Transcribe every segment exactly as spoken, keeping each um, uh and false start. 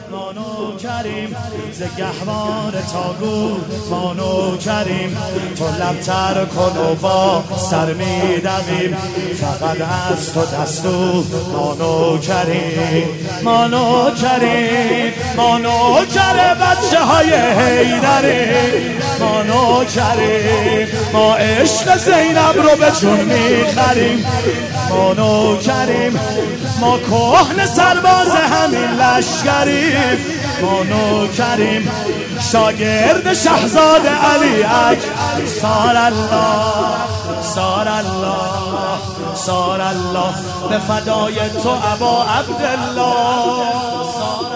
ما نوکریم ز گهواره تا گور ما نوکریم تو لبتر کن و با سر میدویم فقط از تو دستور ما نوکریم ما نوکریم ما نوکر بچه های حیدریم ما نوکریم ما عشق زینب رو به جون میخریم ما نوکریم ما کهنه سرباز همین لشکریم ما نوکریم شاگرد شهزاد علی اکبر سار الله سار الله سار الله به فدای تو ابا عبدالله سار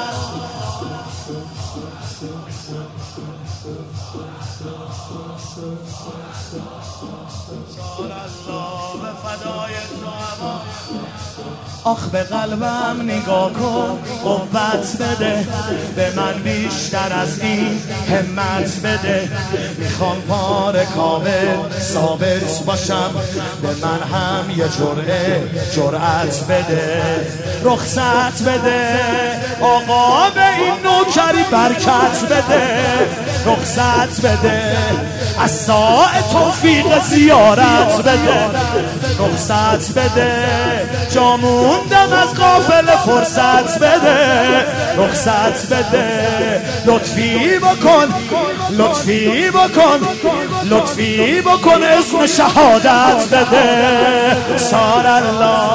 الله به فدای تو ابا. آخ به قلبم نگاه کن قوت بده به من بیشتر از این همت بده میخوام پار کامل ثابت باشم به من هم یه جرعه جرأت بده رخصت بده آقا به این نوکری برکت بده رخصت بده از ساعت توفیق زیارت بده رخصت بده جاموندم از قافله فرصت بده رخصت بده لطفی بکن لطفی بکن لطفی بکن اسم شهادت بده سار الله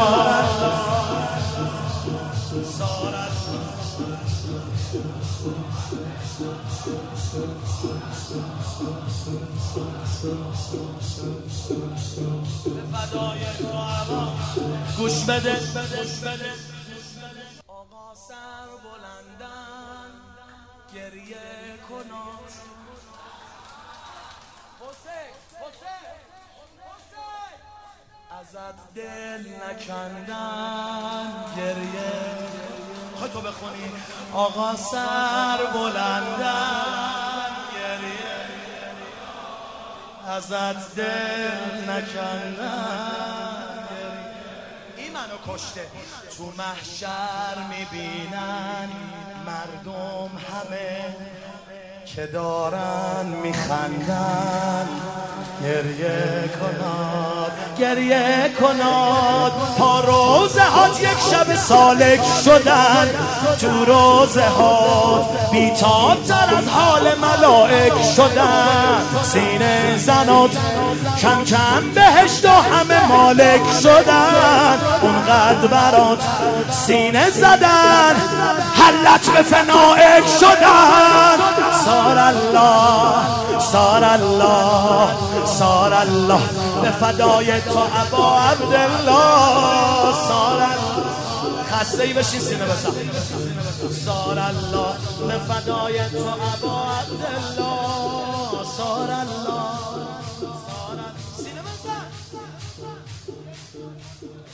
گوش بده آقا سر بلندن گریه کنات ازت دل نکندن گریه خواهی تو بخونی آقا سر بلندن گریه ازت دل نکندن منو کشته تو محشر میبینن مردم همه که دارن میخندن گریه کناد گریه کناد تا روزه هات یک شب سالک شدن تو روزه هات بیتاب تر از حال ملائک شدن سینه زنات کم کم بهشت و همه مالک شدن اونقدر برات سینه زدن حلت به فنائک شدن سار الله سار الله سار الله به فدای تو ابا عبدالله سار الله خسته ای بشین سینه بزن سار الله به فدای تو ابا عبدالله سار الله سار الله سینه بزن